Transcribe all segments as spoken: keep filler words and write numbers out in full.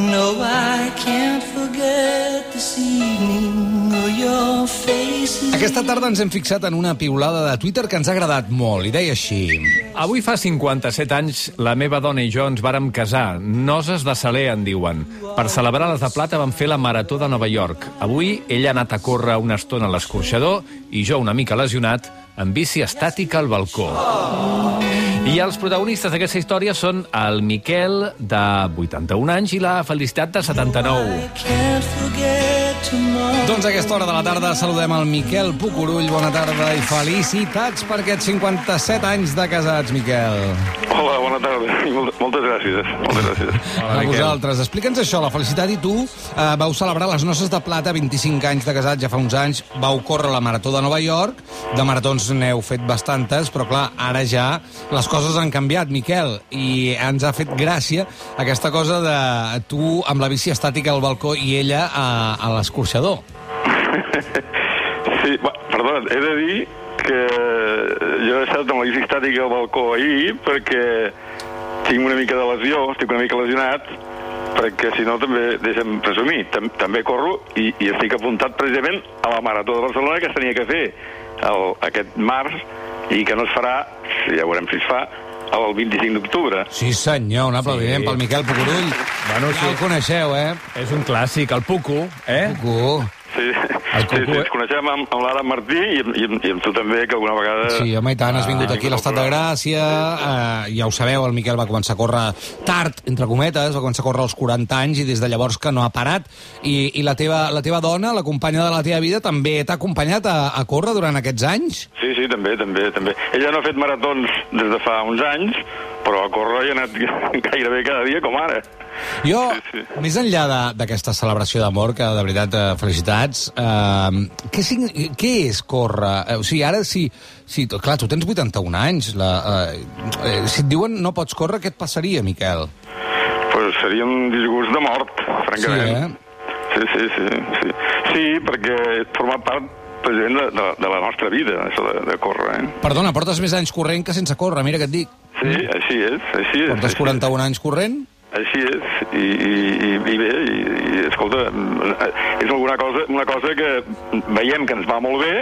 No, I can't forget this evening or your faces. Aquesta tarda ens hem fixat en una piulada de Twitter que ens ha agradat molt, i deia així: Avui fa cinquanta-set anys la meva dona i jo ens vàrem casar. Noses de Saler, en diuen. Per celebrar les de plata vam fer la Marató de Nova York. Avui ella ha anat a córrer una estona a l'escorxador i jo, una mica lesionat, en bici estàtica al balcó. I els protagonistes d'aquesta història són el Miquel, de vuitanta-un anys, i la Felicitat, de setanta-nou. Doncs a aquesta hora de la tarda saludem el Miquel Pucurull. Bona tarda i felicitats per aquests cinquanta-set anys de casats, Miquel. Hola, bona tarda. Moltes gràcies. Moltes gràcies. Hola, a vosaltres. Explica'ns això. La Felicitat i tu eh, vau celebrar les noces de plata, vint-i-cinc anys de casats, ja fa uns anys. Vau córrer la Marató de Nova York. De maratons n'heu fet bastantes, però clar, ara ja les coses han canviat, Miquel, i ens ha fet gràcia aquesta cosa de tu amb la bici estàtica al balcó i ella a, a l'escorxador. Sí, va, perdona, he de dir que jo he estat amb la bici estàtica al balcó ahir perquè tinc una mica de lesió, estic una mica lesionat, perquè si no també, deixa'm presumir, tam també corro i, i estic apuntat precisament a la Marató de Barcelona que es tenia que fer el, aquest març i que no es farà, ja veurem si es fa, el vint-i-cinc d'octubre. Sí, senyor, un aplaudiment sí. pel Miquel Pucurull. Bueno, ja sí. el coneixeu, eh? És un clàssic, el Pucu, eh? Pucu. Sí, sí, sí, ens coneixem amb, amb l'Adam Martí i, i, i amb tu també, que alguna vegada... Sí, home, i tant, has vingut aquí a l'Estat de Gràcia, eh, ja ho sabeu, el Miquel va començar a córrer tard, entre cometes, va començar a córrer als quaranta anys i des de llavors que no ha parat. I, i la, teva, la teva dona, la companya de la teva vida, també t'ha acompanyat a, a córrer durant aquests anys? Sí, sí, també, també, també. Ella no ha fet maratons des de fa uns anys, però a córrer hi ha anat gairebé cada dia, com ara. Jo, sí, sí. més enllà d'aquesta celebració d'amor, que de veritat, eh, felicitats, eh, què, què és córrer? Eh, o sigui, ara, si, si... Clar, tu tens vuitanta-un anys. La, eh, eh, si et diuen no pots córrer, què et passaria, Miquel? Pues seria un disgust de mort, francament. Sí, eh? Sí, sí, sí. Sí, sí perquè forma part president de, de, de la nostra vida, això de, de córrer. Eh? Perdona, portes més anys corrent que sense córrer, mira què et dic. Sí, així és, així és. Portes quaranta-un anys corrent? Així és, i, i, i bé, i, i escolta, és alguna cosa, una cosa que veiem que ens va molt bé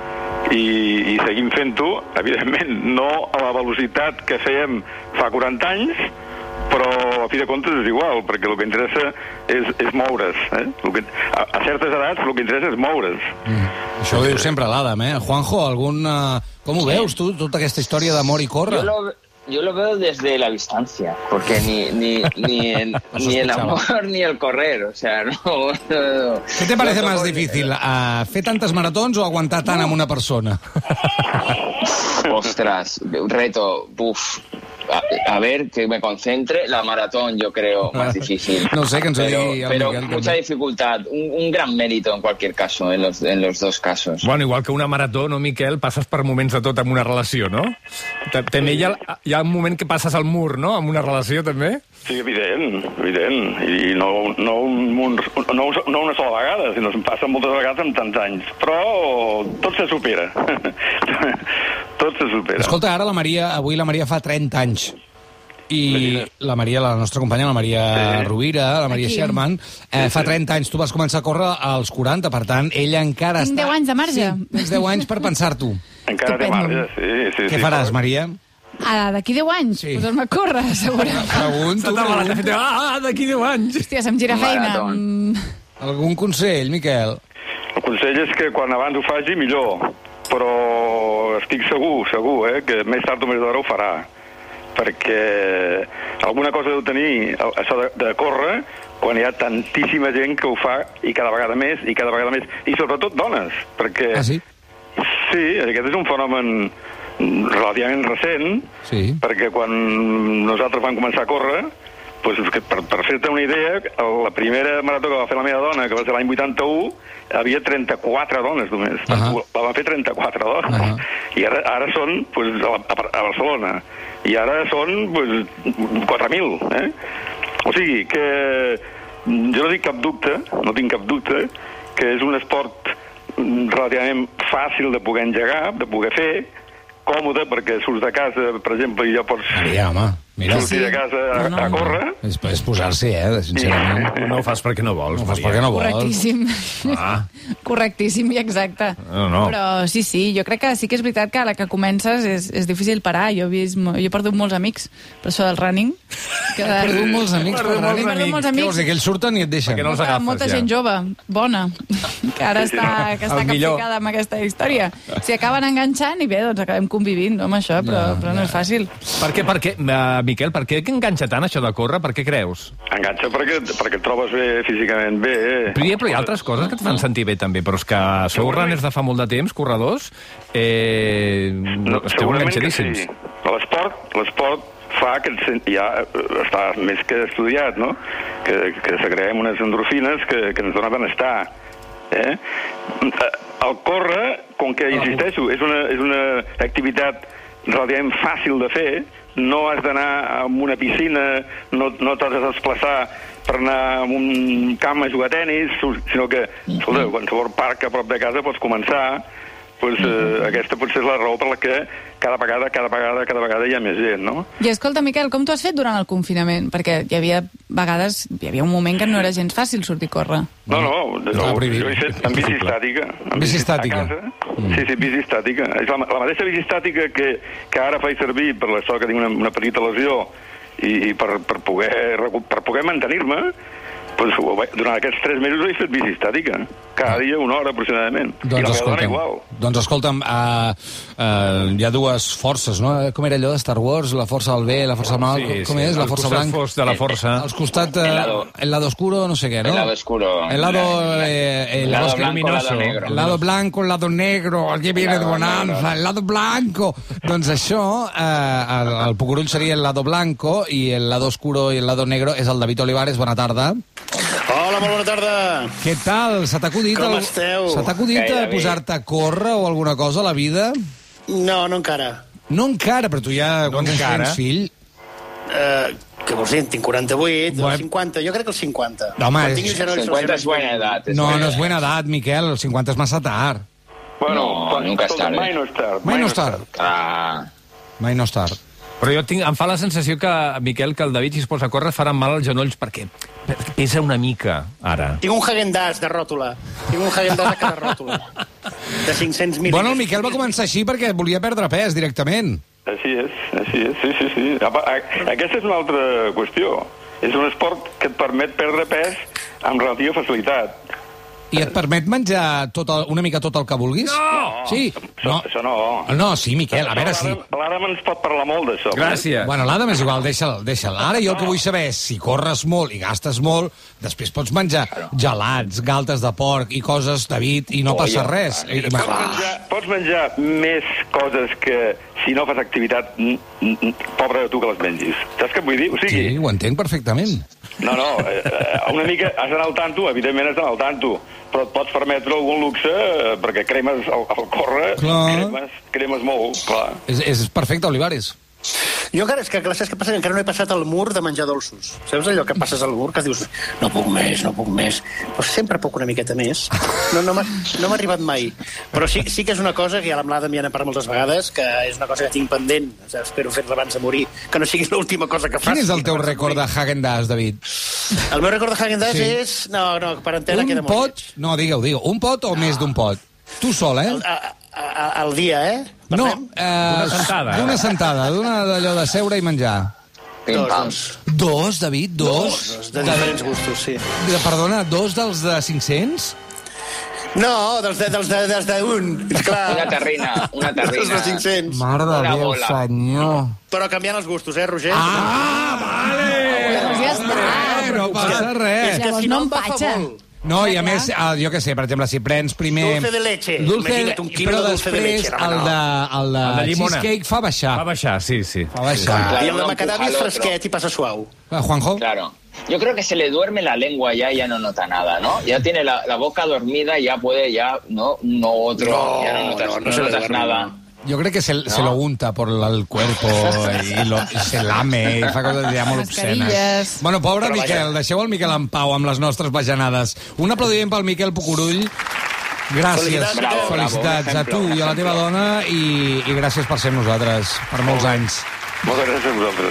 i, i seguim fent-ho, evidentment no a la velocitat que fèiem fa quaranta anys, però a fi de comptes és igual, perquè el que interessa és, és moure's. Eh? Que, a, a certes edats el que interessa és moure's. Mm. Això ho diu sempre l'Adam, eh? Juanjo, algun, uh, com ho veus tu, tota aquesta història d'amor i córrer? Jo lo... Yo lo veo desde la distancia, porque ni, ni, ni, el, ni el amor ni el correr, o sea, no... no ¿Qué te parece no más difícil, uh, fer tantes maratons o aguantar tant no. amb una persona? Ostras, un reto, buf... A, a ver, que me concentre, la maratón yo creo más difícil. No sé, que ens pero, digui el pero Miquel, mucha també. dificultad, un, un gran mérito en cualquier caso, en los, en los dos casos. Bueno, igual que una marató, no, Miquel? Passes per moments de tot amb una relació, no? També hi ha, hi ha un moment que passes al mur, no?, amb una relació, també? Sí, evident, evident. I no, no, un, no, no una sola vegada, sinó que em passa moltes vegades en tants anys. Però tot se supera. Tot se supera. Escolta, ara la Maria, avui la Maria fa trenta anys. I la Maria, la nostra companya, la Maria sí. Rovira, la Maria Aquí. Sherman, eh, sí, fa trenta anys. Tu vas començar a córrer als quaranta, per tant, ella encara Tinc està... deu anys de marge. Sí, tens deu anys per pensar-tu. Encara té marge, sí. sí Què sí, faràs, però... Maria? Ah, d'aquí deu anys? Sí. Posar-me a córrer, segurament. Pregunto, pregunto. Ah, d'aquí deu anys. Hòstia, se'm gira feina. Algun consell, Miquel? El consell és que quan abans ho faci, millor. Però estic segur, segur, eh, que més tard o més d'hora ho farà. Perquè alguna cosa deu tenir això de, de córrer quan hi ha tantíssima gent que ho fa i cada vegada més, i cada vegada més. I sobretot dones, perquè... Ah, sí? Sí, aquest és un fenomen relativament recent, sí. Perquè quan nosaltres vam començar a córrer, doncs, per, per fer-te una idea, la primera marató que va fer la meva dona, que va ser l'any vuitanta-u, havia trenta-quatre dones només. Uh -huh. La van fer trenta-quatre dones. Uh -huh. I ara, ara són doncs, a, a Barcelona. I ara són doncs, quatre mil. Eh? O sigui que jo no tinc cap dubte, no tinc cap dubte, que és un esport relativament fàcil de poder engegar, de poder fer, còmode, perquè surts de casa, per exemple, i ja pots... Maria, home. Mira. sortir de casa a, No, no. a córrer. És, és posar-s'hi, eh, sincerament. No ho fas perquè no vols. No ho fas Maria. perquè no vols. Correctíssim. Ah. Correctíssim i exacte. No, no. Però sí, sí, jo crec que sí que és veritat que a la que comences és, és difícil parar. Jo he, vist, jo he perdut molts amics per això del running. Que He perdut molts amics per Perdut molts running. amics. molts Què amics. vols dir, que ells surten i et deixen? Perquè no els molta, agafes, molta ja. gent jove, bona, que ara està, que està El millor. capficada amb aquesta història. Si acaben enganxant i bé, doncs acabem convivint no, amb això, però, Ja, però no ja. és fàcil. Per què, per què, uh, Miquel, per què enganxa tant això de córrer? Per què creus? Enganxa perquè, perquè et trobes bé físicament bé. Però hi ha, però hi ha altres coses que et fan sentir bé també, però és que sou runners de fa molt de temps, corredors, eh, no, esteu segurament que enganxadíssims. sí. L'esport, l'esport fa que et sent, ja eh, està més que estudiat, no? Que, que segreguem unes endorfines que, que ens donen benestar. Eh? El córrer, com que, insisteixo, és una, és una activitat relativament fàcil de fer, no has d'anar a una piscina, no, no t'has de desplaçar per anar a un camp a jugar a tenis, sinó que, escolta, qualsevol parc a prop de casa pots començar. Pues, eh, aquesta potser és la raó per la que cada vegada, cada vegada, cada vegada hi ha més gent, no? I escolta, Miquel, com t'ho has fet durant el confinament? Perquè hi havia vegades, hi havia un moment que no era gens fàcil sortir a córrer. No, no, Estava no prohibit. jo he fet en bici estàtica. En Bici estàtica. A casa. Sí, sí, bici estàtica. És la, la mateixa bici estàtica que, que ara faig servir per això que tinc una, una petita lesió i, i per, per poder, recu- per poder mantenir-me, pues, durant aquests tres mesos he fet bici estàtica. Cada dia una hora aproximadament. I la Doncs meva dona escolta'm, igual. doncs escolta'm uh, uh, hi ha dues forces, no? Com era allò de Star Wars? La força del bé, la força del mal? Sí, com sí, és? La el força costat blanca? fosc de la força. Els costat... Uh, El lado- el lado oscuro, no sé què, no? El lado oscuro. El lado... Eh, el, El lado bosque blanco, el lado luminoso. negro. El lado blanco, el lado negro, el que viene de lado bonanza, negro. el lado blanco. Doncs això, eh, el, el Pucurull seria el lado blanco i el lado oscuro i el lado negro és el David Olivares. Bona tarda. Hola, molt bona tarda. Què tal? Se t'ha acudit, Com el- esteu? Se t'ha acudit Gairebé. a posar-te a córrer o alguna cosa a la vida? No, no encara. No encara, però tu ja... No Quants anys encara. tens, fill? Uh, que vols dir? Tinc quaranta-vuit, Bueno. bueno. cinquanta, jo crec que els cinquanta. No, home, Quan és- tingui els genolls cincuenta es sencers- buena edad. es No, buena no és edad. buena edat, Miquel. Els cinquanta és massa tard. Bueno, No, quan- nunca és escolta, tard, eh? Mai no és tard. Mai no és tard. Ah, Mai no és tard. Però jo tinc, em fa la sensació que, Miquel, que el David, si es posa a córrer, faran mal als genolls perquè pesa una mica, ara. Tinc un Häagen-Dazs de ròtula. Tinc un Häagen-Dazs a cada ròtula. De cinc-cents mil·límetres. Bueno, el Miquel va començar així perquè volia perdre pes directament. Així és, així és, sí, sí, sí. Apa, a- Aquesta és una altra qüestió. És un esport que et permet perdre pes amb relativa facilitat. I et permet menjar tot el, una mica tot el que vulguis? No! Sí? Això no. Això no. No, sí, Miquel, a veure si... L'Adam- L'Adam ens pot parlar molt d'això. Gràcies. Bueno, l'Adam és igual, deixa'l, deixa'l. Ara jo el que vull saber és si corres molt i gastes molt, després pots menjar gelats, galtes de porc i coses, David, i no Oye, passa res. I, Pots menjar, pots menjar més coses que si no fas activitat, mm, mm, pobre de tu que les mengis. Saps què vull dir? O sigui, sí, ho entenc perfectament. no, no, eh, eh, una mica has d'anar al tanto, evidentment has d'anar al tanto, però et pots permetre algun luxe eh, perquè cremes al, al córrer, Clar. cremes, cremes molt, clar. És, és perfecte, Olivares. Jo encara, és que clar, saps què passa? Que encara no he passat el mur de menjar dolços. Saps allò que passes al mur, que dius, no puc més, no puc més. Però sempre puc una miqueta més. No, no m'ha no m'ha arribat mai. Però sí, sí que és una cosa que ja l'Amlada m'hi ha parlat moltes vegades, que és una cosa que tinc pendent, o sigui, espero fer-la abans de morir, que no sigui l'última cosa que faci. Quin és el teu abans de rècord de morir. Häagen-Dazs, David? El meu rècord de Häagen-Dazs Sí. és... No, no, per antena queda Un molt pot? lleig. No, digue-ho, digue-ho. Un pot o més d'un pot? Tu sol, eh? A, a, a, al dia, eh? No, Parlem? eh, D'una sentada. D'una sentada, d'una d'allò de seure i menjar. pim, Dos, pam. dos. Dos, David, dos? Dos, de diferents gustos, sí. De, perdona, dos dels de cinc-cents? No, dels de, dels de, dels de un, clar. Una terrina, una Dels de terrina. cinc-cents. Mare de Una Déu, bola. senyor. Però canviant els gustos, eh, Roger? Ah, vale! Doncs ja està. Eh, no passa res. És que Llavors si no no em va empatxa. fa molt. No, i a Clar, més, el, jo què sé, per exemple, si prens primer... Dulce de leche. Dulce, Imagina't un quilo però de dulce de després leche, no, el no. de, el de, El de llimona. cheesecake fa baixar. Va baixar, sí, sí. Fa baixar. Claro, I el de no macadami és empuja al fresquet i passa suau. Ah, Juanjo? Claro. Yo creo que se le duerme la lengua ya y ya no nota nada, ¿no? Ya tiene la, la boca dormida, ya puede, ya, no, no otro, No, ya no notas, no, no no se le notas duerme, nada. no. Jo crec que se, se lo unta por el cuerpo i, lo, i se lame i fa coses ja molt obscenes. Mascarilles. Bueno, pobre Però Miquel, deixeu el Miquel en pau amb les nostres bajanades. Un aplaudiment pel Miquel Pucurull. Gràcies. Felicitats, Bravo, Felicitats bravo, a tu i a la teva dona i, i gràcies per ser amb nosaltres per molts anys. Moltes gràcies a vosaltres.